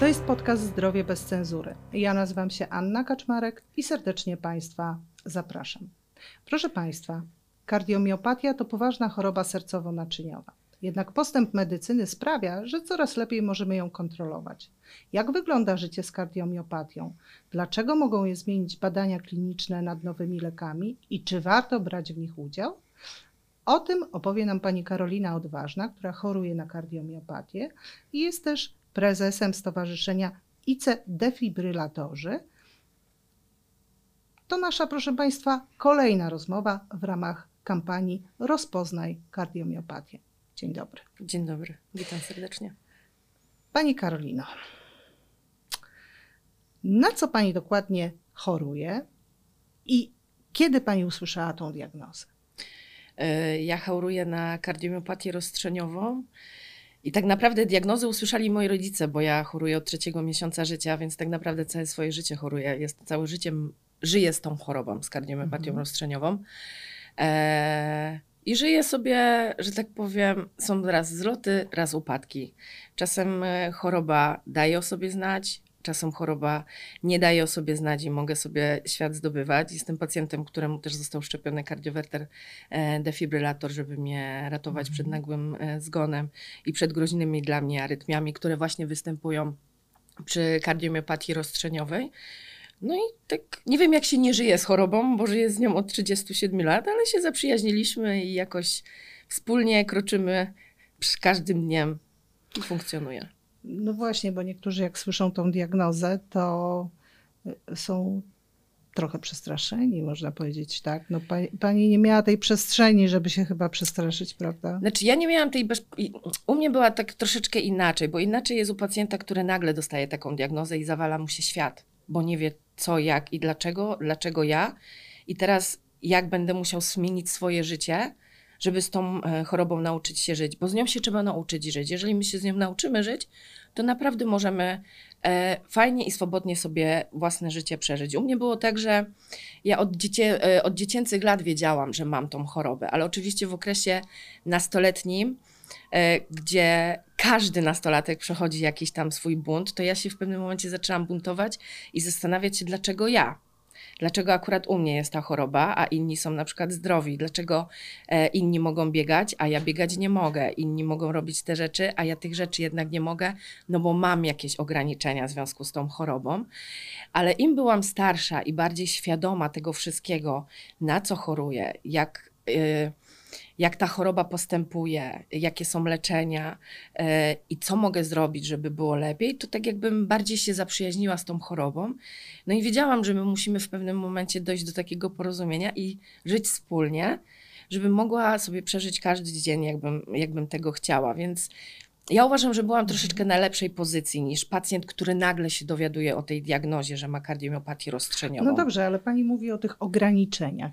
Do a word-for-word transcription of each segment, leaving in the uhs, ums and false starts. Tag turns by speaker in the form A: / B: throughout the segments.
A: To jest podcast Zdrowie bez cenzury. Ja nazywam się Anna Kaczmarek i serdecznie Państwa zapraszam. Proszę Państwa, kardiomiopatia to poważna choroba sercowo-naczyniowa. Jednak postęp medycyny sprawia, że coraz lepiej możemy ją kontrolować. Jak wygląda życie z kardiomiopatią? Dlaczego mogą je zmienić badania kliniczne nad nowymi lekami i czy warto brać w nich udział? O tym opowie nam pani Karolina Odważna, która choruje na kardiomiopatię i jest też prezesem Stowarzyszenia I C Defibrylatorzy. To nasza, proszę Państwa, kolejna rozmowa w ramach kampanii Rozpoznaj kardiomiopatię. Dzień dobry.
B: Dzień dobry, witam serdecznie.
A: Pani Karolino, na co Pani dokładnie choruje i kiedy Pani usłyszała tą diagnozę?
B: Ja choruję na kardiomiopatię rozstrzeniową i tak naprawdę diagnozę usłyszeli moi rodzice, bo ja choruję od trzeciego miesiąca życia, więc tak naprawdę całe swoje życie choruję. Jest, całe życie żyję z tą chorobą, z kardiomiopatią mhm. rozstrzeniową. E I żyję sobie, że tak powiem, są raz zloty, raz upadki. Czasem choroba daje o sobie znać, czasem choroba nie daje o sobie znać i mogę sobie świat zdobywać. Jestem pacjentem, któremu też został szczepiony kardiowerter defibrylator, żeby mnie ratować przed nagłym zgonem i przed groźnymi dla mnie arytmiami, które właśnie występują przy kardiomiopatii rozstrzeniowej. No i tak nie wiem, jak się nie żyje z chorobą, bo żyję z nią od trzydziestu siedmiu lat, ale się zaprzyjaźniliśmy i jakoś wspólnie kroczymy przy każdym dniem i funkcjonuje.
A: No właśnie, bo niektórzy jak słyszą tą diagnozę, to są trochę przestraszeni, można powiedzieć, tak? No pani, pani nie miała tej przestrzeni, żeby się chyba przestraszyć, prawda?
B: Znaczy ja nie miałam tej... Bez... U mnie była tak troszeczkę inaczej, bo inaczej jest u pacjenta, który nagle dostaje taką diagnozę i zawala mu się świat, bo nie wie co, jak i dlaczego, dlaczego ja. I teraz jak będę musiał zmienić swoje życie, żeby z tą chorobą nauczyć się żyć, bo z nią się trzeba nauczyć żyć. Jeżeli my się z nią nauczymy żyć, to naprawdę możemy e, fajnie i swobodnie sobie własne życie przeżyć. U mnie było tak, że ja od, dziecię, e, od dziecięcych lat wiedziałam, że mam tą chorobę, ale oczywiście w okresie nastoletnim, e, gdzie każdy nastolatek przechodzi jakiś tam swój bunt, to ja się w pewnym momencie zaczęłam buntować i zastanawiać się, dlaczego ja. Dlaczego akurat u mnie jest ta choroba, a inni są na przykład zdrowi? Dlaczego e, inni mogą biegać, a ja biegać nie mogę? Inni mogą robić te rzeczy, a ja tych rzeczy jednak nie mogę, no bo mam jakieś ograniczenia w związku z tą chorobą. Ale im byłam starsza i bardziej świadoma tego wszystkiego, na co choruję, jak... Yy, jak ta choroba postępuje, jakie są leczenia yy, i co mogę zrobić, żeby było lepiej, to tak jakbym bardziej się zaprzyjaźniła z tą chorobą. No i wiedziałam, że my musimy w pewnym momencie dojść do takiego porozumienia i żyć wspólnie, żebym mogła sobie przeżyć każdy dzień, jakbym, jakbym tego chciała. Więc ja uważam, że byłam troszeczkę na lepszej pozycji niż pacjent, który nagle się dowiaduje o tej diagnozie, że ma kardiomiopatię rozstrzeniową.
A: No dobrze, ale pani mówi o tych ograniczeniach.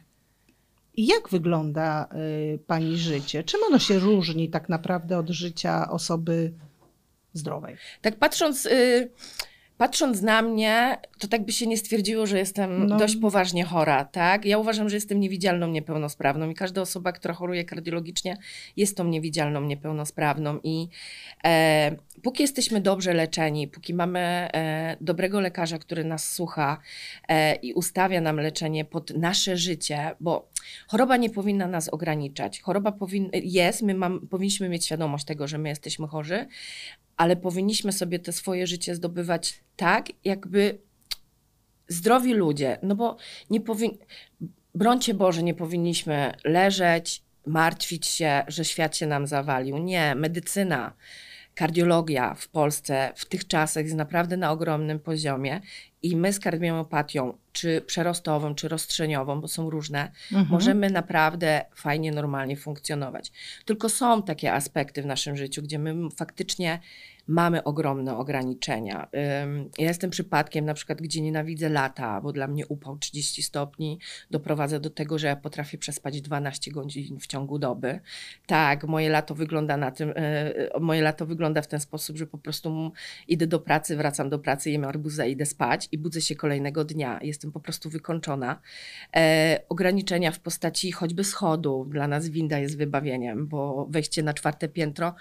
A: Jak wygląda y, pani życie? Czym ono się różni tak naprawdę od życia osoby zdrowej?
B: Tak patrząc, y, patrząc na mnie, to tak by się nie stwierdziło, że jestem no. dość poważnie chora, tak? Ja uważam, że jestem niewidzialną niepełnosprawną i każda osoba, która choruje kardiologicznie, jest tą niewidzialną niepełnosprawną i e, póki jesteśmy dobrze leczeni, póki mamy e, dobrego lekarza, który nas słucha e, i ustawia nam leczenie pod nasze życie, bo choroba nie powinna nas ograniczać. Choroba powin- jest, my mam, powinniśmy mieć świadomość tego, że my jesteśmy chorzy, ale powinniśmy sobie te swoje życie zdobywać tak, jakby zdrowi ludzie, no bo nie powin... brońcie Boże, nie powinniśmy leżeć, martwić się, że świat się nam zawalił. Nie, medycyna, kardiologia w Polsce w tych czasach jest naprawdę na ogromnym poziomie i my z kardiomiopatią, czy przerostową, czy rozstrzeniową, bo są różne, mhm. możemy naprawdę fajnie, normalnie funkcjonować. Tylko są takie aspekty w naszym życiu, gdzie my faktycznie mamy ogromne ograniczenia. Ja jestem przypadkiem na przykład, gdzie nienawidzę lata, bo dla mnie upał trzydzieści stopni doprowadza do tego, że ja potrafię przespać dwanaście godzin w ciągu doby. Tak, moje lato wygląda na tym, moje lato wygląda w ten sposób, że po prostu idę do pracy, wracam do pracy, jem arbuzę, idę spać i budzę się kolejnego dnia. Jestem po prostu wykończona. E, ograniczenia w postaci choćby schodów. Dla nas winda jest wybawieniem, bo wejście na czwarte piętro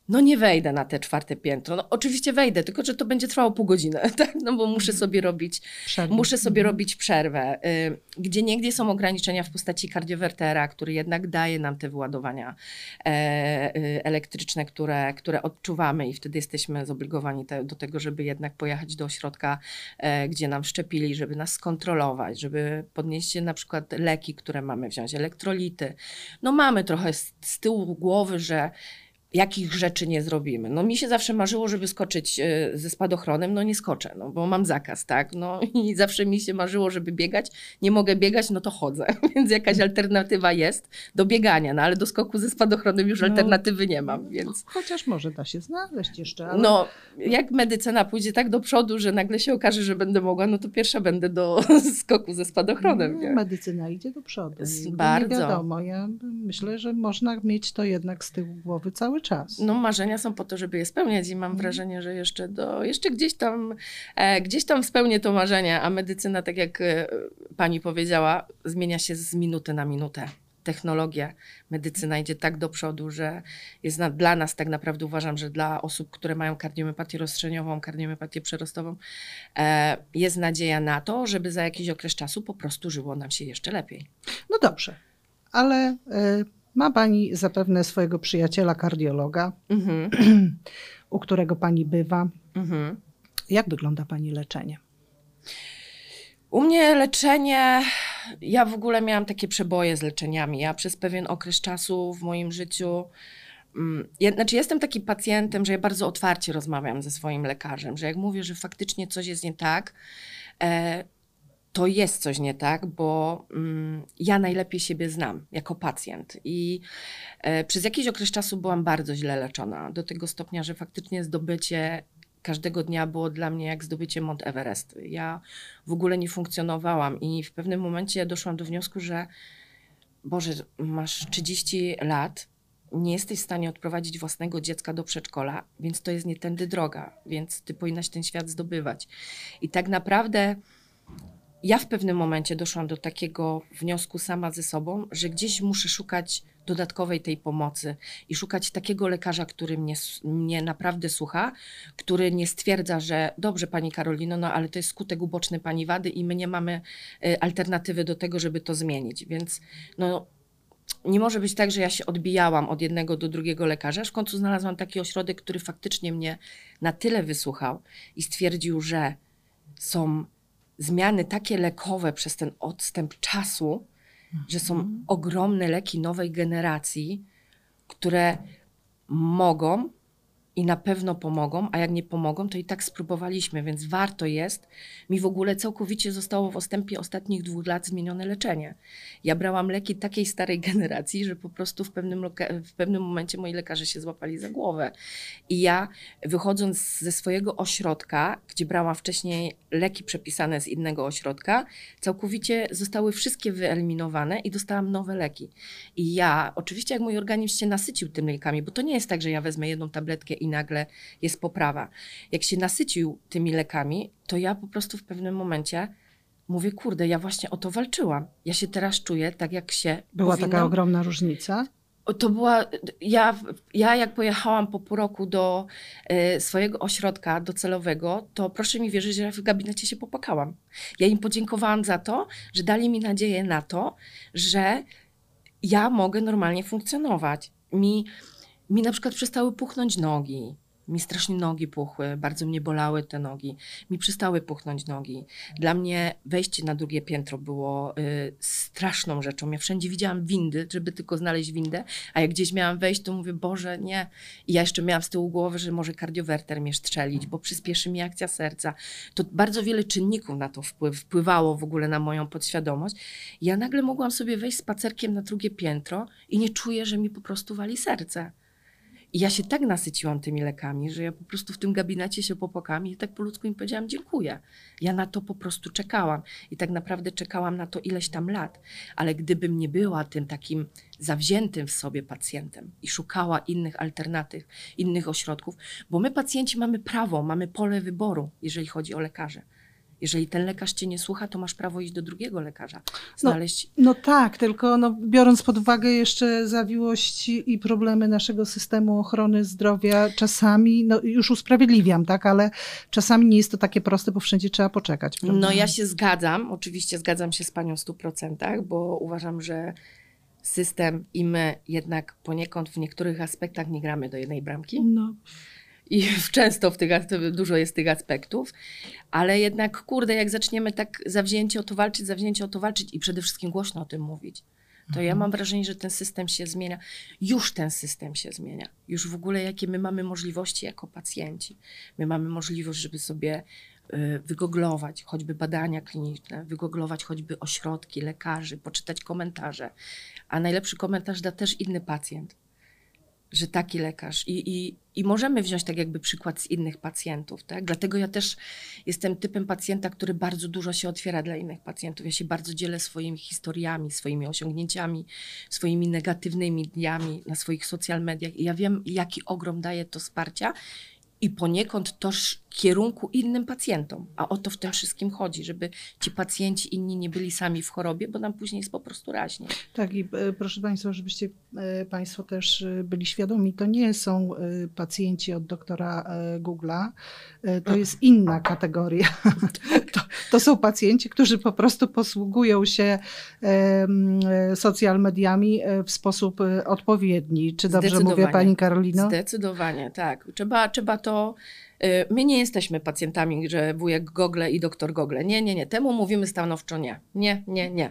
B: no nie wejdę na te czwarte piętro. No oczywiście wejdę, tylko że to będzie trwało pół godziny, tak? No bo muszę sobie robić,
A: Przerwę.
B: muszę sobie
A: Mhm.
B: robić przerwę. Y, Gdzie niegdzie są ograniczenia w postaci kardiowertera, który jednak daje nam te wyładowania e, y, elektryczne, które, które odczuwamy i wtedy jesteśmy zobligowani te, do tego, żeby jednak pojechać do ośrodka, e, gdzie nam szczepili, żeby nas skontrolować, żeby podnieść na przykład leki, które mamy wziąć, elektrolity. No mamy trochę z, z tyłu głowy, że jakich rzeczy nie zrobimy. No mi się zawsze marzyło, żeby skoczyć y, ze spadochronem, no nie skoczę, no bo mam zakaz, tak, no i zawsze mi się marzyło, żeby biegać, nie mogę biegać, no to chodzę, więc jakaś alternatywa jest do biegania, no ale do skoku ze spadochronem już
A: No,
B: alternatywy nie mam, więc...
A: Chociaż może da się znaleźć jeszcze, ale...
B: No, jak medycyna pójdzie tak do przodu, że nagle się okaże, że będę mogła, no to pierwsza będę do skoku ze spadochronem, nie?
A: Medycyna idzie do przodu.
B: Z-
A: I
B: bardzo.
A: Nie wiadomo, ja myślę, że można mieć to jednak z tyłu głowy cały czas.
B: No marzenia są po to, żeby je spełniać i mam
A: Mhm.
B: wrażenie, że jeszcze, do, jeszcze gdzieś tam e, gdzieś tam spełnię to marzenie, a medycyna, tak jak e, pani powiedziała, zmienia się z minuty na minutę. Technologia, medycyna idzie tak do przodu, że jest na, dla nas tak naprawdę uważam, że dla osób, które mają kardiomyopatię rozstrzeniową, kardiomyopatię przerostową, e, jest nadzieja na to, żeby za jakiś okres czasu po prostu żyło nam się jeszcze lepiej.
A: No dobrze, ale y, ma pani zapewne swojego przyjaciela kardiologa,
B: Mhm,
A: u którego pani bywa.
B: mhm.
A: Jak wygląda pani leczenie?
B: U mnie leczenie, ja w ogóle miałam takie przeboje z leczeniami. Ja przez pewien okres czasu w moim życiu, mm, ja, znaczy jestem takim pacjentem, że ja bardzo otwarcie rozmawiam ze swoim lekarzem, że jak mówię, że faktycznie coś jest nie tak, e, to jest coś nie tak, bo mm, ja najlepiej siebie znam jako pacjent i e, przez jakiś okres czasu byłam bardzo źle leczona, do tego stopnia, że faktycznie zdobycie każdego dnia było dla mnie jak zdobycie Mount Everest. Ja w ogóle nie funkcjonowałam i w pewnym momencie doszłam do wniosku, że Boże, masz trzydzieści lat, nie jesteś w stanie odprowadzić własnego dziecka do przedszkola, więc to jest nie tędy droga, więc ty powinnaś ten świat zdobywać. I tak naprawdę ja w pewnym momencie doszłam do takiego wniosku sama ze sobą, że gdzieś muszę szukać dodatkowej tej pomocy i szukać takiego lekarza, który mnie, mnie naprawdę słucha, który nie stwierdza, że dobrze pani Karolino, no ale to jest skutek uboczny pani wady i my nie mamy y, alternatywy do tego, żeby to zmienić. Więc no, nie może być tak, że ja się odbijałam od jednego do drugiego lekarza, aż w końcu znalazłam taki ośrodek, który faktycznie mnie na tyle wysłuchał i stwierdził, że są zmiany takie lekowe przez ten odstęp czasu, że są ogromne leki nowej generacji, które mogą i na pewno pomogą, a jak nie pomogą, to i tak spróbowaliśmy, więc warto jest. Mi w ogóle całkowicie zostało w odstępie ostatnich dwóch lat zmienione leczenie. Ja brałam leki takiej starej generacji, że po prostu w pewnym, loka- w pewnym momencie moi lekarze się złapali za głowę. I ja wychodząc ze swojego ośrodka, gdzie brałam wcześniej leki przepisane z innego ośrodka, całkowicie zostały wszystkie wyeliminowane i dostałam nowe leki. I ja, oczywiście jak mój organizm się nasycił tymi lekami, bo to nie jest tak, że ja wezmę jedną tabletkę i nagle jest poprawa. Jak się nasycił tymi lekami, to ja po prostu w pewnym momencie mówię, kurde, ja właśnie o to walczyłam. Ja się teraz czuję tak, jak się
A: Była
B: powinnam.
A: taka ogromna różnica?
B: To była, ja, ja jak pojechałam po pół roku do y, swojego ośrodka docelowego, to proszę mi wierzyć, że ja w gabinecie się popłakałam. Ja im podziękowałam za to, że dali mi nadzieję na to, że ja mogę normalnie funkcjonować. Mi, mi na przykład przestały puchnąć nogi. Mi strasznie nogi puchły, bardzo mnie bolały te nogi. Mi przestały puchnąć nogi. Dla mnie wejście na drugie piętro było y, straszną rzeczą. Ja wszędzie widziałam windy, żeby tylko znaleźć windę, a jak gdzieś miałam wejść, to mówię, Boże, nie. I ja jeszcze miałam z tyłu głowy, że może kardiowerter mnie strzelić, bo przyspieszy mi akcja serca. To bardzo wiele czynników na to wpływ, wpływało w ogóle na moją podświadomość. Ja nagle mogłam sobie wejść spacerkiem na drugie piętro i nie czuję, że mi po prostu wali serce. I ja się tak nasyciłam tymi lekami, że ja po prostu w tym gabinecie się popłakałam i tak po ludzku im powiedziałam dziękuję. Ja na to po prostu czekałam i tak naprawdę czekałam na to ileś tam lat. Ale gdybym nie była tym takim zawziętym w sobie pacjentem i szukała innych alternatyw, innych ośrodków, bo my pacjenci mamy prawo, mamy pole wyboru, jeżeli chodzi o lekarzy. Jeżeli ten lekarz cię nie słucha, to masz prawo iść do drugiego lekarza. Znaleźć...
A: No, no tak, tylko no, biorąc pod uwagę jeszcze zawiłości i problemy naszego systemu ochrony zdrowia, czasami, no już usprawiedliwiam, tak, ale czasami nie jest to takie proste, bo wszędzie trzeba poczekać. Prawda?
B: No ja się zgadzam, oczywiście zgadzam się z panią w stu procentach, bo uważam, że system i my jednak poniekąd w niektórych aspektach nie gramy do jednej bramki.
A: No.
B: I często w tych, dużo jest tych aspektów, ale jednak, kurde, jak zaczniemy tak zawzięcie o to walczyć, zawzięcie o to walczyć i przede wszystkim głośno o tym mówić, to mhm. ja mam wrażenie, że ten system się zmienia. Już ten system się zmienia. Już w ogóle jakie my mamy możliwości jako pacjenci. My mamy możliwość, żeby sobie y, wygooglować choćby badania kliniczne, wygooglować choćby ośrodki, lekarzy, poczytać komentarze. A najlepszy komentarz da też inny pacjent. Że taki lekarz I, i, i możemy wziąć tak jakby przykład z innych pacjentów, tak? Dlatego ja też jestem typem pacjenta, który bardzo dużo się otwiera dla innych pacjentów. Ja się bardzo dzielę swoimi historiami, swoimi osiągnięciami, swoimi negatywnymi dniami na swoich social mediach i ja wiem, jaki ogrom daje to wsparcia i poniekąd też kierunku innym pacjentom. A o to w tym wszystkim chodzi, żeby ci pacjenci inni nie byli sami w chorobie, bo nam później jest po prostu raźniej.
A: Tak i e, proszę Państwa, żebyście e, Państwo też e, byli świadomi, to nie są e, pacjenci od doktora e, Google'a, e, to jest inna kategoria. to, to są pacjenci, którzy po prostu posługują się e, social mediami e, w sposób e, odpowiedni. Czy dobrze mówię, Pani Karolino?
B: Zdecydowanie, tak. Trzeba, trzeba to... My nie jesteśmy pacjentami, że wujek Google i doktor Google. Nie, nie, nie. Temu mówimy stanowczo nie. Nie, nie, nie.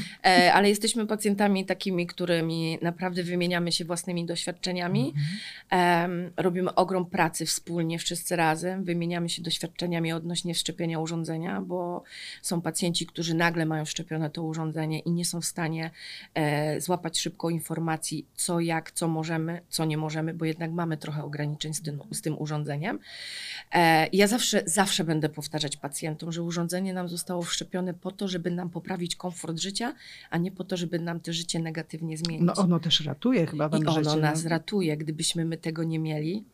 B: E, ale jesteśmy pacjentami takimi, którymi naprawdę wymieniamy się własnymi doświadczeniami. E, robimy ogrom pracy wspólnie, wszyscy razem. Wymieniamy się doświadczeniami odnośnie wszczepienia urządzenia, bo są pacjenci, którzy nagle mają wszczepione to urządzenie i nie są w stanie e, złapać szybko informacji, co, jak, co możemy, co nie możemy, bo jednak mamy trochę ograniczeń z tym, z tym urządzeniem. Ja zawsze, zawsze będę powtarzać pacjentom, że urządzenie nam zostało wszczepione po to, żeby nam poprawić komfort życia, a nie po to, żeby nam to życie negatywnie zmienić.
A: No ono też ratuje chyba nam
B: I ono
A: życie.
B: nas ratuje. Gdybyśmy my tego nie mieli,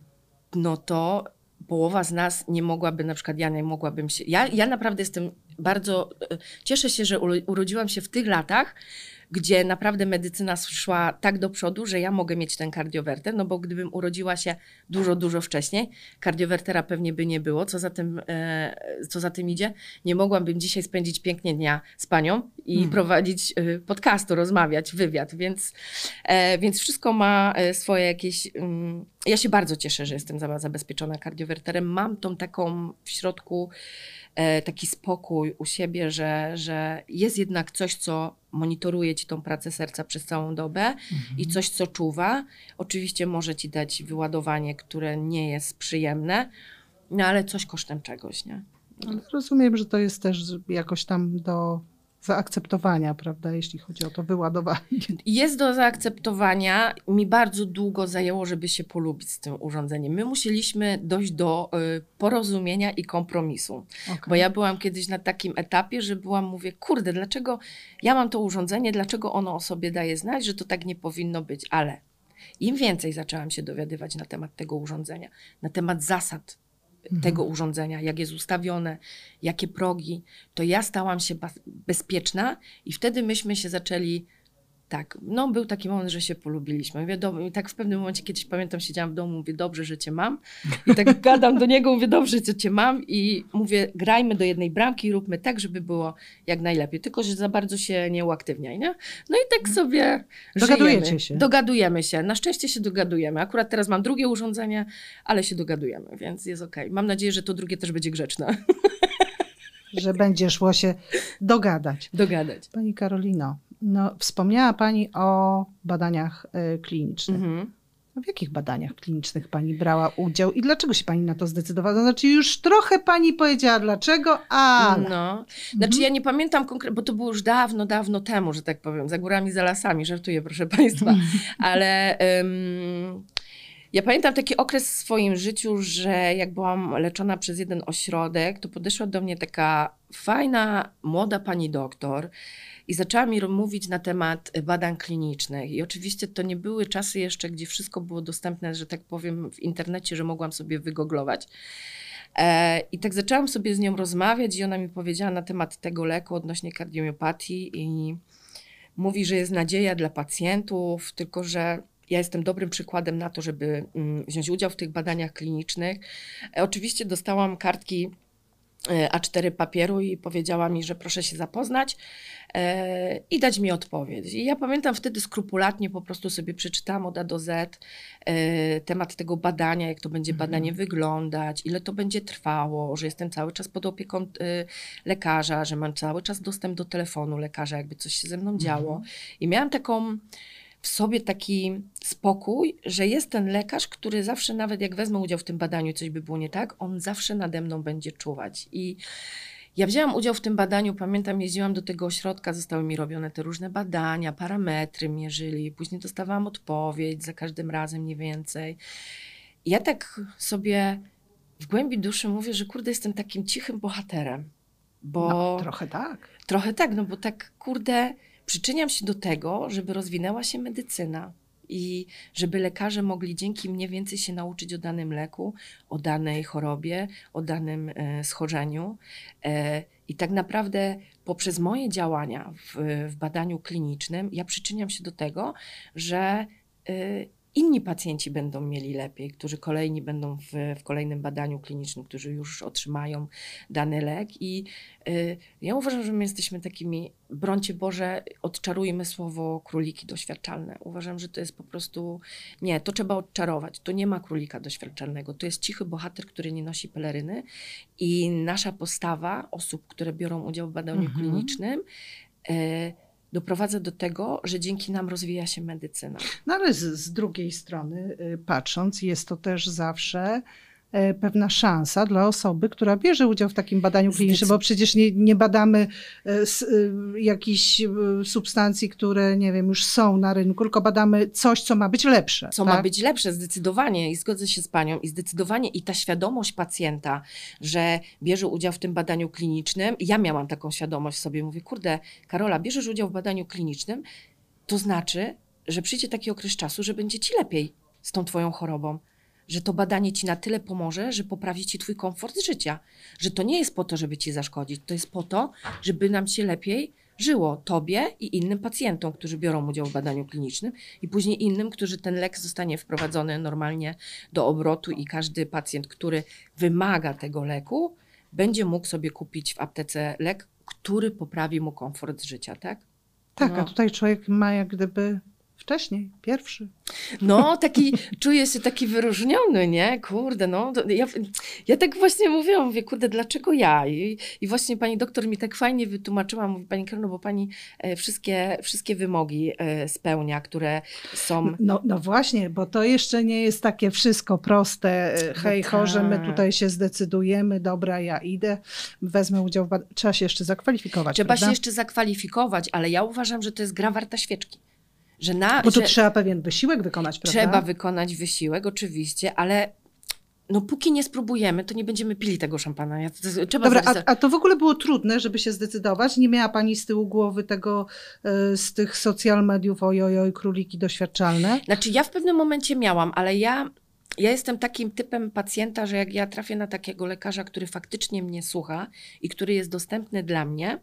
B: no to połowa z nas nie mogłaby, na przykład ja nie mogłabym się... Ja, ja naprawdę jestem bardzo... Cieszę się, że urodziłam się w tych latach, gdzie naprawdę medycyna szła tak do przodu, że ja mogę mieć ten kardiowerter, no bo gdybym urodziła się dużo, dużo wcześniej, kardiowertera pewnie by nie było. Co za tym, e, co za tym idzie? Nie mogłabym dzisiaj spędzić pięknie dnia z panią i hmm. prowadzić e, podcastu, rozmawiać, wywiad, więc, e, więc wszystko ma swoje jakieś... Um, ja się bardzo cieszę, że jestem zabezpieczona kardiowerterem. Mam tą taką w środku taki spokój u siebie, że, że jest jednak coś, co monitoruje ci tą pracę serca przez całą dobę mhm. i coś, co czuwa. Oczywiście może ci dać wyładowanie, które nie jest przyjemne, no ale coś kosztem czegoś, nie?
A: Ale rozumiem, że to jest też jakoś tam do zaakceptowania, prawda, jeśli chodzi o to wyładowanie.
B: Jest do zaakceptowania. Mi bardzo długo zajęło, żeby się polubić z tym urządzeniem. My musieliśmy dojść do y, porozumienia i kompromisu. Okay. Bo ja byłam kiedyś na takim etapie, że byłam, mówię, kurde, dlaczego ja mam to urządzenie, dlaczego ono o sobie daje znać, że to tak nie powinno być, ale im więcej zaczęłam się dowiadywać na temat tego urządzenia, na temat zasad tego mhm. urządzenia, jak jest ustawione, jakie progi, to ja stałam się bezpieczna i wtedy myśmy się zaczęli, tak, no był taki moment, że się polubiliśmy. Mówię, do, i tak w pewnym momencie, kiedyś pamiętam, siedziałam w domu, mówię, dobrze, że cię mam. I tak gadam do niego, mówię, dobrze, że cię mam i mówię, grajmy do jednej bramki i róbmy tak, żeby było jak najlepiej. Tylko, że za bardzo się nie uaktywniaj, nie? No i tak sobie
A: Dogadujecie
B: żyjemy.
A: się.
B: Dogadujemy się. Na szczęście się dogadujemy. Akurat teraz mam drugie urządzenie, ale się dogadujemy, więc jest okej. Mam nadzieję, że to drugie też będzie grzeczne.
A: Że będzie szło się dogadać.
B: Dogadać.
A: Pani Karolino, no, wspomniała Pani o badaniach y, klinicznych. Mhm. W jakich badaniach klinicznych Pani brała udział i dlaczego się Pani na to zdecydowała? Znaczy już trochę Pani powiedziała dlaczego, ale...
B: No, znaczy mhm. ja nie pamiętam konkretnie, bo to było już dawno, dawno temu, że tak powiem, za górami, za lasami, żartuję proszę Państwa, ale... Um, Ja pamiętam taki okres w swoim życiu, że jak byłam leczona przez jeden ośrodek, to podeszła do mnie taka fajna, młoda pani doktor i zaczęła mi mówić na temat badań klinicznych. I oczywiście to nie były czasy jeszcze, gdzie wszystko było dostępne, że tak powiem, w internecie, że mogłam sobie wygooglować. E, I tak zaczęłam sobie z nią rozmawiać i ona mi powiedziała na temat tego leku odnośnie kardiomiopatii i mówi, że jest nadzieja dla pacjentów, tylko że ja jestem dobrym przykładem na to, żeby mm, wziąć udział w tych badaniach klinicznych. E, oczywiście dostałam kartki A cztery papieru i powiedziała mi, że proszę się zapoznać e, i dać mi odpowiedź. I ja pamiętam wtedy skrupulatnie po prostu sobie przeczytałam od A do Z e, temat tego badania, jak to będzie
A: Mhm.
B: badanie wyglądać, ile to będzie trwało, że jestem cały czas pod opieką e, lekarza, że mam cały czas dostęp do telefonu lekarza, jakby coś się ze mną działo.
A: Mhm.
B: I miałam taką w sobie taki spokój, że jest ten lekarz, który zawsze, nawet jak wezmę udział w tym badaniu i coś by było nie tak, on zawsze nade mną będzie czuwać. I ja wzięłam udział w tym badaniu, pamiętam, jeździłam do tego ośrodka, zostały mi robione te różne badania, parametry mierzyli, później dostawałam odpowiedź za każdym razem mniej więcej. I ja tak sobie w głębi duszy mówię, że kurde, jestem takim cichym bohaterem, bo...
A: No, trochę tak.
B: Trochę tak, no bo tak kurde... Przyczyniam się do tego, żeby rozwinęła się medycyna i żeby lekarze mogli dzięki mnie więcej się nauczyć o danym leku, o danej chorobie, o danym e, schorzeniu. E, I tak naprawdę poprzez moje działania w, w badaniu klinicznym ja przyczyniam się do tego, że e, inni pacjenci będą mieli lepiej, którzy kolejni będą w, w kolejnym badaniu klinicznym, którzy już otrzymają dany lek. I y, ja uważam, że my jesteśmy takimi, brońcie Boże, odczarujmy słowo króliki doświadczalne. Uważam, że to jest po prostu, nie, to trzeba odczarować. To nie ma królika doświadczalnego. To jest cichy bohater, który nie nosi peleryny i nasza postawa osób, które biorą udział w badaniu
A: Mhm.
B: klinicznym, y, doprowadza do tego, że dzięki nam rozwija się medycyna.
A: No ale z, z drugiej strony y, patrząc, jest to też zawsze y, pewna szansa dla osoby, która bierze udział w takim badaniu klinicznym, bo przecież nie, nie badamy y, s, y, jakichś y, substancji, które nie wiem, już są na rynku, tylko badamy coś, co ma być lepsze.
B: Co
A: tak?
B: ma być lepsze, zdecydowanie, i zgodzę się z panią, i zdecydowanie i ta świadomość pacjenta, że bierze udział w tym badaniu klinicznym. Ja miałam taką świadomość w sobie, mówię, kurde, Karola, bierzesz udział w badaniu klinicznym, to znaczy, że przyjdzie taki okres czasu, że będzie ci lepiej z tą twoją chorobą, że to badanie ci na tyle pomoże, że poprawi ci twój komfort życia, że to nie jest po to, żeby ci zaszkodzić, to jest po to, żeby nam się lepiej żyło, tobie i innym pacjentom, którzy biorą udział w badaniu klinicznym i później innym, którzy ten lek zostanie wprowadzony normalnie do obrotu i każdy pacjent, który wymaga tego leku, będzie mógł sobie kupić w aptece lek, który poprawi mu komfort życia, tak?
A: Tak,
B: No.
A: a tutaj człowiek ma jak gdyby wcześniej, pierwszy.
B: No, taki, czuję się taki wyróżniony, nie? Kurde, no. to Ja, ja tak właśnie mówiłam, mówię, kurde, dlaczego ja? I, I właśnie pani doktor mi tak fajnie wytłumaczyła, mówi, pani Karno, bo pani e, wszystkie, wszystkie wymogi e, spełnia, które są...
A: No, no właśnie, bo to jeszcze nie jest takie wszystko proste. Hej,
B: No
A: chorze, my
B: tak.
A: tutaj się zdecydujemy, dobra, ja idę, wezmę udział w badaniu. Trzeba się jeszcze zakwalifikować,
B: Trzeba
A: prawda?
B: się jeszcze zakwalifikować, ale ja uważam, że to jest gra warta świeczki. Że na,
A: Bo tu
B: że
A: trzeba pewien wysiłek wykonać, prawda?
B: trzeba wykonać wysiłek, oczywiście, ale no póki nie spróbujemy, to nie będziemy pili tego szampana. Ja, to, trzeba
A: Dobra,
B: zarysować.
A: a, a to w ogóle było trudne, żeby się zdecydować? Nie miała pani z tyłu głowy tego, y, z tych social mediów, ojojoj, króliki doświadczalne?
B: Znaczy ja w pewnym momencie miałam, ale ja, ja jestem takim typem pacjenta, że jak ja trafię na takiego lekarza, który faktycznie mnie słucha i który jest dostępny dla mnie,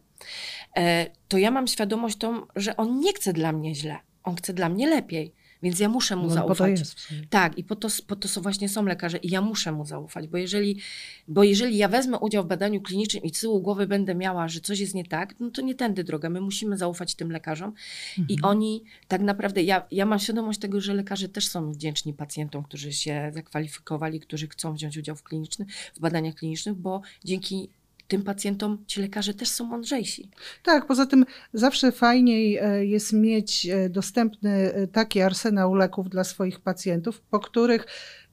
B: e, to ja mam świadomość tą, że on nie chce dla mnie źle. On chce dla mnie lepiej, więc ja muszę mu
A: No, bo
B: zaufać.
A: to jest w sumie.
B: Tak, i po to, po to są właśnie są lekarze i ja muszę mu zaufać, bo jeżeli, bo jeżeli ja wezmę udział w badaniu klinicznym i z tyłu głowy będę miała, że coś jest nie tak, no to nie tędy droga. My musimy zaufać tym lekarzom i
A: Mhm.
B: oni tak naprawdę, ja, ja mam świadomość tego, że lekarze też są wdzięczni pacjentom, którzy się zakwalifikowali, którzy chcą wziąć udział w klinicznym, w badaniach klinicznych, bo dzięki tym pacjentom ci lekarze też są mądrzejsi.
A: Tak, poza tym zawsze fajniej e, jest mieć e, dostępny e, taki arsenał leków dla swoich pacjentów, po których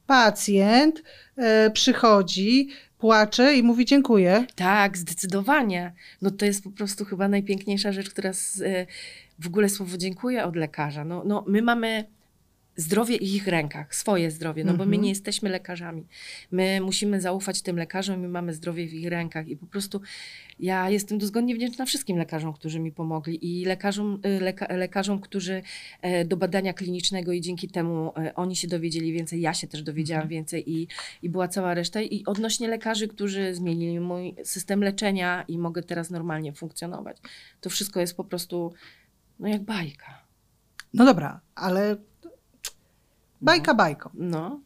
A: pacjent e, przychodzi, płacze i mówi dziękuję.
B: Tak, zdecydowanie. No to jest po prostu chyba najpiękniejsza rzecz, która z, y, w ogóle słowo dziękuję od lekarza. No, no my mamy zdrowie w ich rękach, swoje zdrowie, no bo my
A: Mhm.
B: nie jesteśmy lekarzami. My musimy zaufać tym lekarzom i mamy zdrowie w ich rękach i po prostu ja jestem dozgodnie wdzięczna wszystkim lekarzom, którzy mi pomogli i lekarzom, y, leka, lekarzom, którzy e, do badania klinicznego i dzięki temu e, oni się dowiedzieli więcej, ja się też dowiedziałam
A: Mhm.
B: więcej i, i była cała reszta. I odnośnie lekarzy, którzy zmienili mój system leczenia i mogę teraz normalnie funkcjonować. To wszystko jest po prostu no jak bajka.
A: No dobra, ale bajka bajką.
B: No.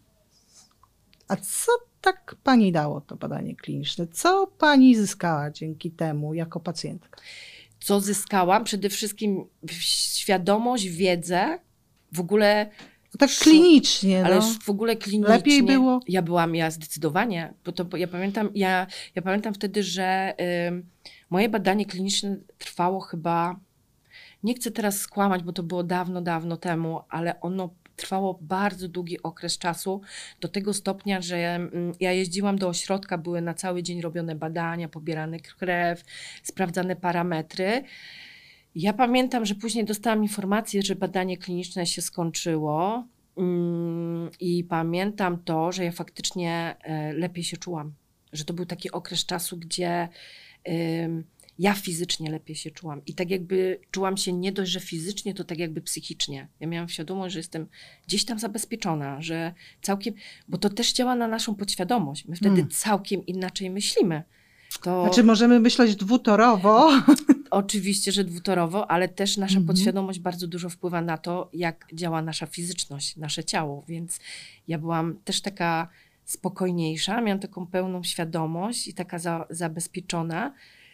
A: A co tak pani dało to badanie kliniczne? Co pani zyskała dzięki temu jako pacjentka?
B: Co zyskałam? Przede wszystkim świadomość, wiedzę, w ogóle...
A: No tak klinicznie,
B: Ale
A: no.
B: w ogóle klinicznie.
A: Lepiej było?
B: Ja byłam, ja zdecydowanie, bo to bo ja pamiętam, ja, ja pamiętam wtedy, że ym, moje badanie kliniczne trwało chyba, nie chcę teraz skłamać, bo to było dawno, dawno temu, ale ono trwało bardzo długi okres czasu, do tego stopnia, że ym, ja jeździłam do ośrodka, były na cały dzień robione badania, pobierane krew, sprawdzane parametry. Ja pamiętam, że później dostałam informację, że badanie kliniczne się skończyło mm, i pamiętam to, że ja faktycznie e, lepiej się czułam. Że to był taki okres czasu, gdzie ym, ja fizycznie lepiej się czułam. I tak jakby czułam się nie dość, że fizycznie, to tak jakby psychicznie. Ja miałam świadomość, że jestem gdzieś tam zabezpieczona, że całkiem, bo to też działa na naszą podświadomość. My wtedy
A: Mm.
B: całkiem inaczej myślimy. To...
A: Znaczy możemy myśleć dwutorowo.
B: Oczywiście, że dwutorowo, ale też nasza
A: Mhm.
B: podświadomość bardzo dużo wpływa na to, jak działa nasza fizyczność, nasze ciało, więc ja byłam też taka spokojniejsza, miałam taką pełną świadomość i taka za, zabezpieczona.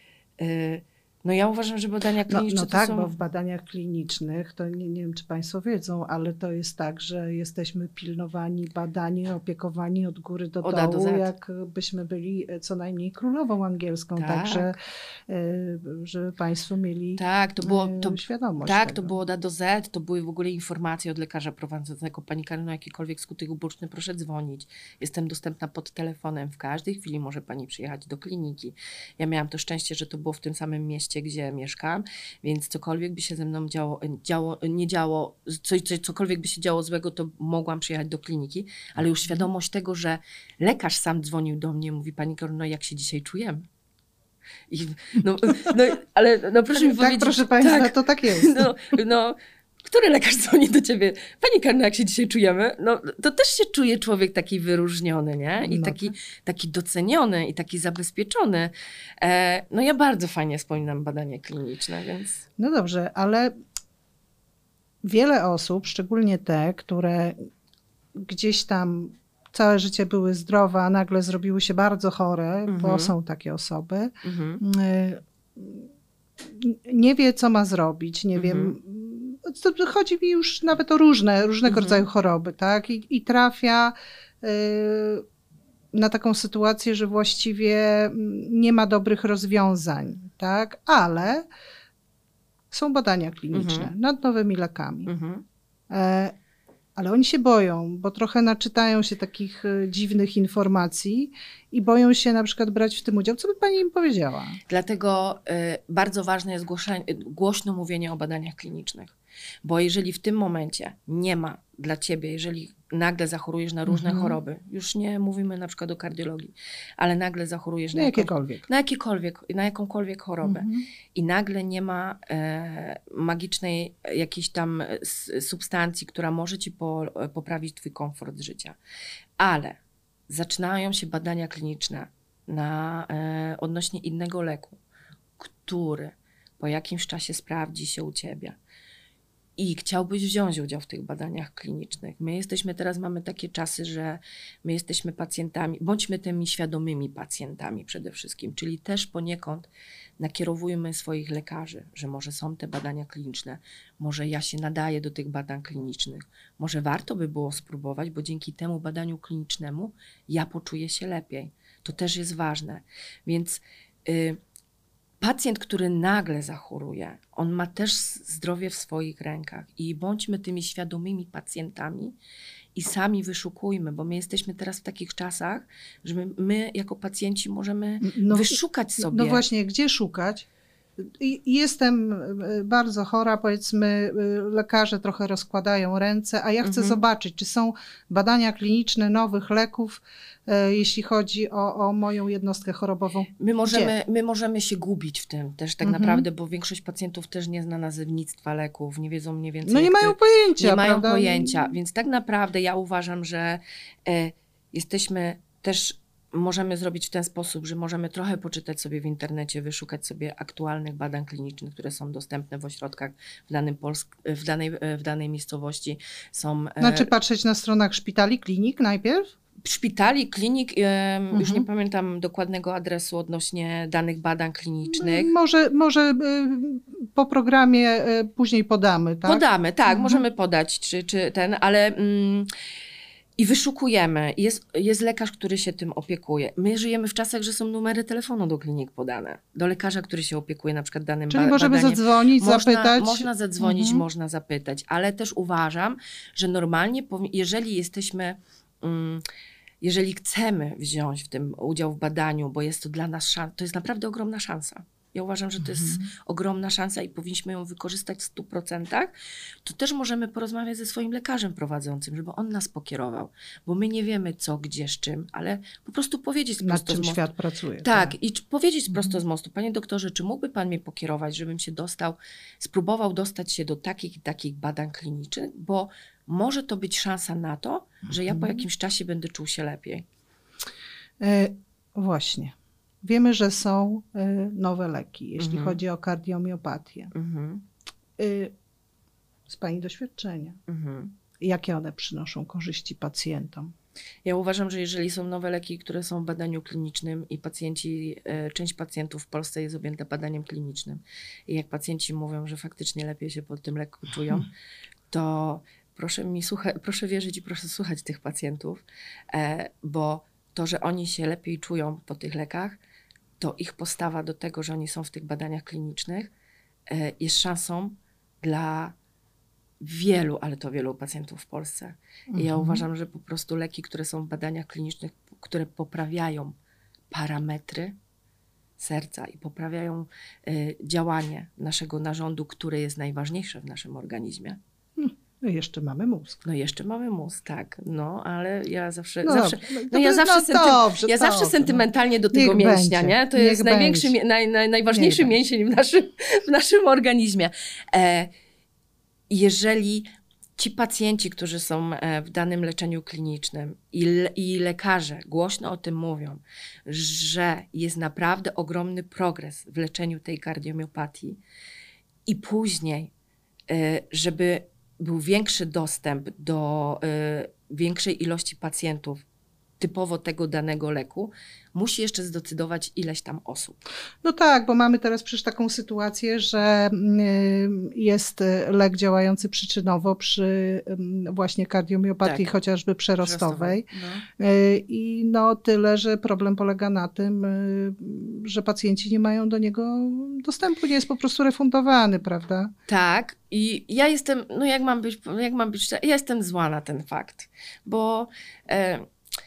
B: Yy, No ja uważam, że badania
A: No,
B: kliniczne
A: no
B: to
A: tak,
B: są...
A: bo w badaniach klinicznych, to nie, nie wiem, czy Państwo wiedzą, ale to jest tak, że jesteśmy pilnowani, badani, opiekowani od góry do
B: Od A do
A: dołu,
B: Z.
A: jakbyśmy byli co najmniej królową angielską.
B: Tak.
A: Także, y, żeby Państwo mieli
B: Tak, to było... To...
A: y, świadomość
B: Tak,
A: tego.
B: to było od A do Z, to były w ogóle informacje od lekarza prowadzącego. Pani Karyno, jakikolwiek skutek uboczny, proszę dzwonić. Jestem dostępna pod telefonem. W każdej chwili może pani przyjechać do kliniki. Ja miałam to szczęście, że to było w tym samym mieście, gdzie mieszkam, więc cokolwiek by się ze mną działo, działo nie działo, coś, coś, cokolwiek by się działo złego, to mogłam przyjechać do kliniki, ale już świadomość tego, że lekarz sam dzwonił do mnie, mówi: pani Karyno, jak się dzisiaj czujemy? I, no, no, ale no proszę mi
A: Tak,
B: powiedzieć...
A: proszę Państwa,
B: tak,
A: to tak jest.
B: no, no, który lekarz dzwoni do ciebie? Pani Karyno, jak się dzisiaj czujemy? No, to też się czuje człowiek taki wyróżniony, nie? I
A: No
B: taki,
A: tak.
B: taki doceniony i taki zabezpieczony. E, no ja bardzo fajnie wspominam badanie kliniczne, więc...
A: No dobrze, ale wiele osób, szczególnie te, które gdzieś tam całe życie były zdrowe, a nagle zrobiły się bardzo chore, bo
B: Mhm.
A: są takie osoby,
B: Mhm.
A: y, nie wie, co ma zrobić, nie
B: Mhm.
A: wiem. To chodzi mi już nawet o różne, różnego
B: Mhm.
A: rodzaju choroby, tak? I, i trafia y, na taką sytuację, że właściwie nie ma dobrych rozwiązań, tak? Ale są badania kliniczne
B: Mhm.
A: nad nowymi lekami.
B: Mhm.
A: E, ale oni się boją, bo trochę naczytają się takich e, dziwnych informacji i boją się na przykład brać w tym udział. Co by pani im powiedziała?
B: Dlatego y, bardzo ważne jest głoszenie, głośno mówienie o badaniach klinicznych. Bo jeżeli w tym momencie nie ma dla ciebie, jeżeli nagle zachorujesz na różne
A: Mhm.
B: choroby, już nie mówimy na przykład o kardiologii, ale nagle zachorujesz
A: Na
B: na, jaką,
A: jakiekolwiek.
B: na jakiekolwiek, na jakąkolwiek chorobę
A: Mhm.
B: i nagle nie ma e, magicznej jakiejś tam s- substancji, która może ci po, poprawić twój komfort życia. Ale zaczynają się badania kliniczne na, e, odnośnie innego leku, który po jakimś czasie sprawdzi się u ciebie i chciałbyś wziąć udział w tych badaniach klinicznych. My jesteśmy teraz, mamy takie czasy, że my jesteśmy pacjentami, bądźmy tymi świadomymi pacjentami przede wszystkim, czyli też poniekąd nakierowujmy swoich lekarzy, że może są te badania kliniczne, może ja się nadaję do tych badań klinicznych, może warto by było spróbować, bo dzięki temu badaniu klinicznemu ja poczuję się lepiej. To też jest ważne. Więc y, pacjent, który nagle zachoruje, on ma też zdrowie w swoich rękach i bądźmy tymi świadomymi pacjentami i sami wyszukujmy, bo my jesteśmy teraz w takich czasach, że my, my jako pacjenci możemy
A: No,
B: wyszukać sobie.
A: no właśnie, gdzie szukać? i- jestem y, bardzo chora, powiedzmy, y, lekarze trochę rozkładają ręce, a ja chcę
B: Mhm.
A: zobaczyć, czy są badania kliniczne nowych leków, y, jeśli chodzi o, o moją jednostkę chorobową.
B: My możemy, my możemy się gubić w tym też tak
A: Mhm.
B: naprawdę, bo większość pacjentów też nie zna nazewnictwa leków, nie wiedzą mniej więcej
A: No nie
B: jak
A: mają
B: ty-
A: pojęcia,
B: nie mają
A: prawda?
B: pojęcia, więc tak naprawdę ja uważam, że e, jesteśmy też, możemy zrobić w ten sposób, że możemy trochę poczytać sobie w internecie, wyszukać sobie aktualnych badań klinicznych, które są dostępne w ośrodkach w, danym Polsk, w, danej, w danej miejscowości. Są e,
A: Znaczy patrzeć na stronach szpitali, klinik najpierw?
B: szpitali, klinik, e, już
A: Mhm.
B: nie pamiętam dokładnego adresu odnośnie danych badań klinicznych.
A: Może, może y, po programie y, później podamy, tak?
B: Podamy, tak,
A: Mhm.
B: możemy podać, czy, czy ten, ale mm, i wyszukujemy. Jest, jest lekarz, który się tym opiekuje. My żyjemy w czasach, że są numery telefonu do klinik podane. Do lekarza, który się opiekuje na przykład danym
A: Czyli
B: ba-
A: możemy
B: badaniem.
A: zadzwonić,
B: Można,
A: zapytać.
B: można zadzwonić,
A: Mhm.
B: można zapytać, ale też uważam, że normalnie, powi- jeżeli jesteśmy, mm, jeżeli chcemy wziąć w tym udział w badaniu, bo jest to dla nas szansa, to jest naprawdę ogromna szansa. Ja uważam, że to jest
A: Mhm.
B: ogromna szansa i powinniśmy ją wykorzystać w stu procentach, to też możemy porozmawiać ze swoim lekarzem prowadzącym, żeby on nas pokierował, bo my nie wiemy co, gdzie, z czym, ale po prostu powiedzieć
A: Nad
B: prosto z
A: czym
B: mostu.
A: świat pracuje.
B: Tak, i czy- powiedzieć
A: Mhm.
B: prosto z mostu, panie doktorze, czy mógłby pan mnie pokierować, żebym się dostał, spróbował dostać się do takich i takich badań klinicznych, bo może to być szansa na to, że ja po
A: Mhm.
B: jakimś czasie będę czuł się lepiej.
A: E, właśnie. Wiemy, że są e, nowe leki, jeśli
B: Mhm.
A: chodzi o kardiomiopatię.
B: Mhm,
A: E, z Pani doświadczenia,
B: mhm.
A: jakie one przynoszą korzyści pacjentom?
B: Ja uważam, że jeżeli są nowe leki, które są w badaniu klinicznym i pacjenci, e, część pacjentów w Polsce jest objęta badaniem klinicznym i jak pacjenci mówią, że faktycznie lepiej się po tym leku czują, to proszę mi słucha- proszę wierzyć i proszę słuchać tych pacjentów, e, bo to, że oni się lepiej czują po tych lekach, to ich postawa do tego, że oni są w tych badaniach klinicznych, e, jest szansą dla wielu, ale to wielu pacjentów w Polsce. I ja
A: Mhm.
B: uważam, że po prostu leki, które są w badaniach klinicznych, które poprawiają parametry serca i poprawiają y, działanie naszego narządu, które jest najważniejsze w naszym organizmie.
A: No i jeszcze mamy mózg.
B: No jeszcze mamy mózg, tak, no ale ja zawsze,
A: No
B: zawsze,
A: dobrze,
B: no ja zawsze,
A: no
B: sentym,
A: dobrze,
B: ja zawsze
A: dobrze,
B: sentymentalnie do tego
A: Niech
B: mięśnia,
A: będzie,
B: nie? To
A: niech
B: jest największy,
A: będzie.
B: mie- naj, naj, najważniejszy
A: Niech
B: mięsień w naszym, w naszym organizmie. E, jeżeli ci pacjenci, którzy są e, w danym leczeniu klinicznym i, le, i lekarze głośno o tym mówią, że jest naprawdę ogromny progres w leczeniu tej kardiomiopatii i później, e, żeby był większy dostęp do e, większej ilości pacjentów typowo tego danego leku, musi jeszcze zdecydować ileś tam osób.
A: No tak, bo mamy teraz przecież taką sytuację, że y, jest lek działający przyczynowo przy y, właśnie kardiomiopatii
B: Tak.
A: chociażby przerostowej.
B: No.
A: Y, I no tyle, że problem polega na tym, y, że pacjenci nie mają do niego dostępu, nie jest po prostu refundowany, prawda?
B: Tak, i ja jestem, no jak mam być, jak mam być, szczera, ja jestem zła na ten fakt, bo e,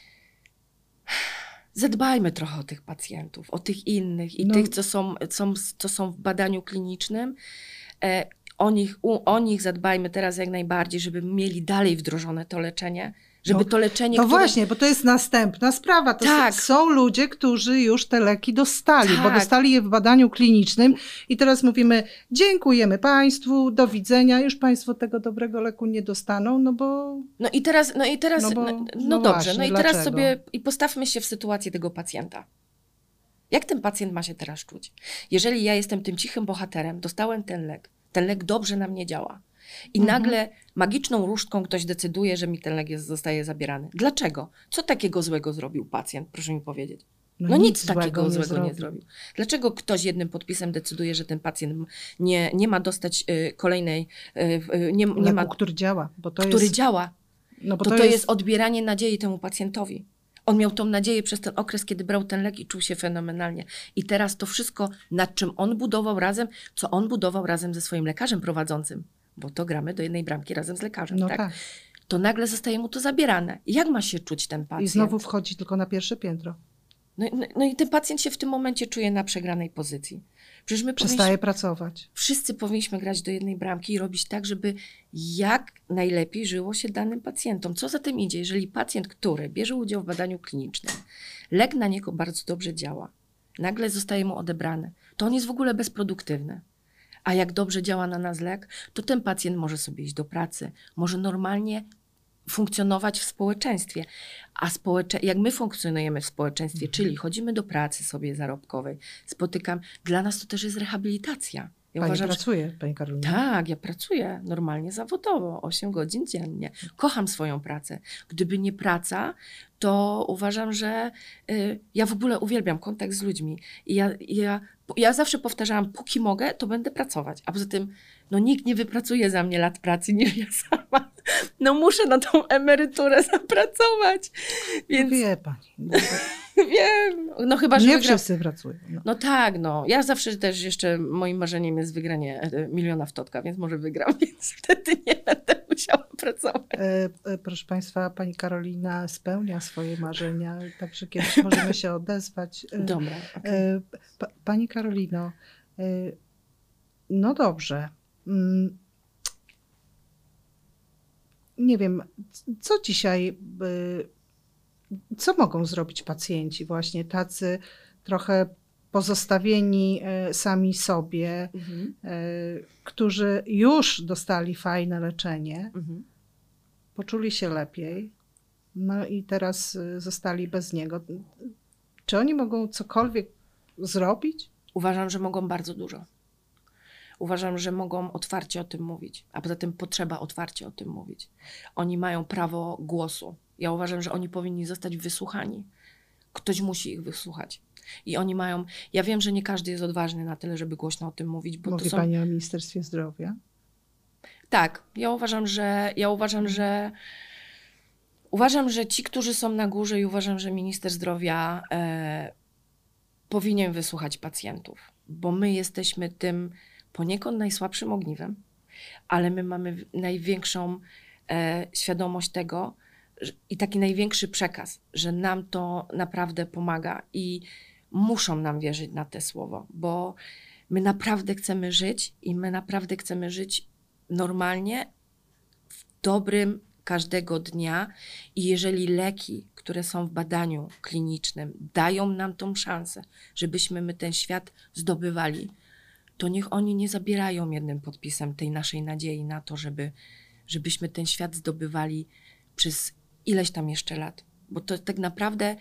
B: zadbajmy trochę o tych pacjentów, o tych innych i
A: No.
B: tych, co są, są, co są w badaniu klinicznym. E, o, nich, u, o nich zadbajmy teraz jak najbardziej, żeby mieli dalej wdrożone to leczenie, żeby
A: No,
B: to leczenie,
A: No
B: które...
A: właśnie, bo to jest następna sprawa. To
B: Tak.
A: s- są ludzie, którzy już te leki dostali, bo
B: Tak.
A: dostali je w badaniu klinicznym i teraz mówimy, dziękujemy Państwu, do widzenia, już Państwo tego dobrego leku nie dostaną, no bo
B: No i teraz, no i teraz,
A: No
B: no,
A: bo-
B: no,
A: no
B: dobrze,
A: właśnie,
B: no i teraz
A: dlaczego?
B: sobie i postawmy się w sytuacji tego pacjenta. Jak ten pacjent ma się teraz czuć? Jeżeli ja jestem tym cichym bohaterem, dostałem ten lek, ten lek dobrze na mnie działa i
A: Mhm.
B: nagle magiczną różdżką ktoś decyduje, że mi ten lek jest, zostaje zabierany. Dlaczego? Co takiego złego zrobił pacjent? Proszę mi powiedzieć. No nic, takiego złego nie zrobił. Dlaczego ktoś jednym podpisem decyduje, że ten pacjent nie, nie ma dostać y, kolejnej, y, y, nie, nie
A: Leku,
B: ma,
A: który działa, bo to
B: który
A: jest,
B: działa?
A: no bo
B: To to jest odbieranie nadziei temu pacjentowi. On miał tą nadzieję przez ten okres, kiedy brał ten lek i czuł się fenomenalnie. I teraz to wszystko, nad czym on budował razem, co on budował razem ze swoim lekarzem prowadzącym, bo to gramy do jednej bramki razem z lekarzem,
A: no
B: tak?
A: tak.
B: To nagle zostaje mu to zabierane. I jak ma się czuć ten
A: I
B: pacjent?
A: znowu wchodzi tylko na pierwsze piętro.
B: No, no, no i ten pacjent się w tym momencie czuje na przegranej pozycji. Przecież my
A: Przestaje
B: powinniśmy,
A: pracować.
B: wszyscy powinniśmy grać do jednej bramki i robić tak, żeby jak najlepiej żyło się danym pacjentom. Co za tym idzie, jeżeli pacjent, który bierze udział w badaniu klinicznym, lek na niego bardzo dobrze działa, nagle zostaje mu odebrany, to on jest w ogóle bezproduktywny. A jak dobrze działa na nas lek, to ten pacjent może sobie iść do pracy, może normalnie funkcjonować w społeczeństwie. A społecze... jak my funkcjonujemy w społeczeństwie, czyli chodzimy do pracy sobie zarobkowej, spotykam, dla nas to też jest rehabilitacja. Ja
A: Pani
B: uważam, że
A: pracuje, Pani Karolina?
B: tak, ja pracuję normalnie zawodowo, osiem godzin dziennie. Kocham swoją pracę. Gdyby nie praca, to uważam, że y, ja w ogóle uwielbiam kontakt z ludźmi. I ja, ja, ja zawsze powtarzałam, póki mogę, to będę pracować. A poza tym, no nikt nie wypracuje za mnie lat pracy niż ja sama. No muszę na tą emeryturę zapracować. Więc
A: No wie Pani. No,
B: wiem, no chyba, że
A: nie
B: wygra...
A: wszyscy pracują. No.
B: No tak, no. Ja zawsze też jeszcze, moim marzeniem jest wygranie e, miliona w Totka, więc może wygram, więc wtedy nie będę musiała pracować.
A: E, e, proszę Państwa, Pani Karolina spełnia swoje marzenia, także kiedyś możemy się odezwać. E,
B: Dobra. Okay.
A: e, pa, Pani Karolino, e, no dobrze. Mm, nie wiem, co dzisiaj, e, co mogą zrobić pacjenci właśnie tacy trochę pozostawieni e, sami sobie,
B: Mhm.
A: e, którzy już dostali fajne leczenie,
B: Mhm.
A: poczuli się lepiej, no i teraz e, zostali bez niego. Czy oni mogą cokolwiek zrobić?
B: Uważam, że mogą bardzo dużo. Uważam, że mogą otwarcie o tym mówić, a poza tym potrzeba otwarcie o tym mówić. Oni mają prawo głosu. Ja uważam, że oni powinni zostać wysłuchani. Ktoś musi ich wysłuchać. I oni mają... Ja wiem, że nie każdy jest odważny na tyle, żeby głośno o tym mówić, bo
A: Mówi
B: to są...
A: Pani o Ministerstwie Zdrowia?
B: Tak, ja uważam, że ja uważam, że uważam, że ci, którzy są na górze i uważam, że minister zdrowia e, powinien wysłuchać pacjentów, bo my jesteśmy tym poniekąd najsłabszym ogniwem, ale my mamy największą e, świadomość tego że, i taki największy przekaz, że nam to naprawdę pomaga i muszą nam wierzyć na te słowo, bo my naprawdę chcemy żyć i my naprawdę chcemy żyć normalnie, w dobrym każdego dnia i jeżeli leki, które są w badaniu klinicznym, dają nam tą szansę, żebyśmy my ten świat zdobywali, to niech oni nie zabierają jednym podpisem tej naszej nadziei na to, żeby, żebyśmy ten świat zdobywali przez ileś tam jeszcze lat. Bo to tak naprawdę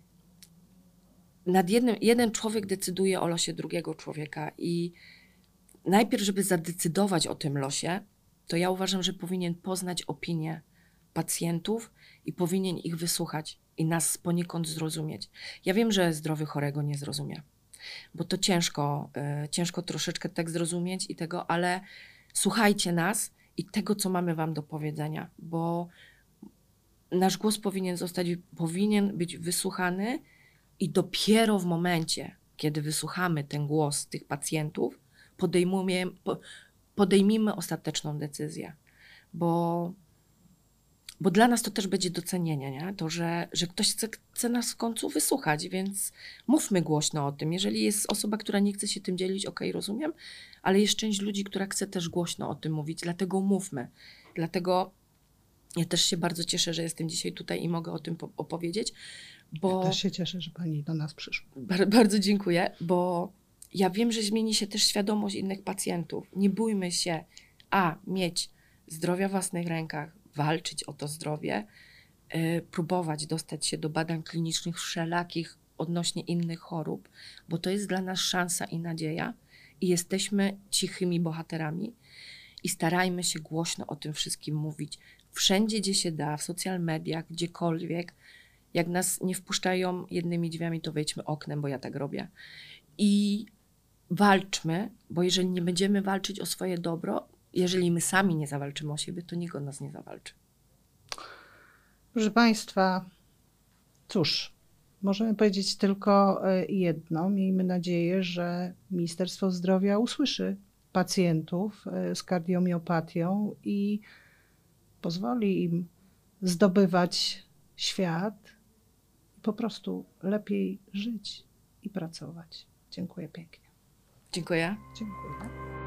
B: nad jednym, jeden człowiek decyduje o losie drugiego człowieka i najpierw, żeby zadecydować o tym losie, to ja uważam, że powinien poznać opinię pacjentów i powinien ich wysłuchać i nas poniekąd zrozumieć. Ja wiem, że zdrowy chorego nie zrozumie, bo to ciężko, y, ciężko troszeczkę tak zrozumieć i tego, ale słuchajcie nas i tego, co mamy wam do powiedzenia, bo nasz głos powinien zostać, powinien być wysłuchany i dopiero w momencie, kiedy wysłuchamy ten głos tych pacjentów, podejmujemy, podejmijmy ostateczną decyzję, bo, bo dla nas to też będzie docenienie, nie? To, że, że ktoś chce, chce nas w końcu wysłuchać, więc mówmy głośno o tym. Jeżeli jest osoba, która nie chce się tym dzielić, okej, rozumiem, ale jest część ludzi, która chce też głośno o tym mówić, dlatego mówmy. Dlatego ja też się bardzo cieszę, że jestem dzisiaj tutaj i mogę o tym opowiedzieć, bo...
A: Ja też się cieszę, że Pani do nas przyszła.
B: Bar- bardzo dziękuję, bo ja wiem, że zmieni się też świadomość innych pacjentów. Nie bójmy się, a mieć zdrowia w własnych rękach, walczyć o to zdrowie, yy, próbować dostać się do badań klinicznych wszelakich odnośnie innych chorób, bo to jest dla nas szansa i nadzieja i jesteśmy cichymi bohaterami i starajmy się głośno o tym wszystkim mówić. Wszędzie, gdzie się da, w social mediach, gdziekolwiek. Jak nas nie wpuszczają jednymi drzwiami, to wejdźmy oknem, bo ja tak robię. I walczmy, bo jeżeli nie będziemy walczyć o swoje dobro, jeżeli my sami nie zawalczymy o siebie, to nikt o nas nie zawalczy.
A: Proszę Państwa, cóż, możemy powiedzieć tylko jedno. Miejmy nadzieję, że Ministerstwo Zdrowia usłyszy pacjentów z kardiomiopatią i pozwoli im zdobywać świat, po prostu lepiej żyć i pracować. Dziękuję pięknie.
B: Dziękuję.
A: Dziękuję.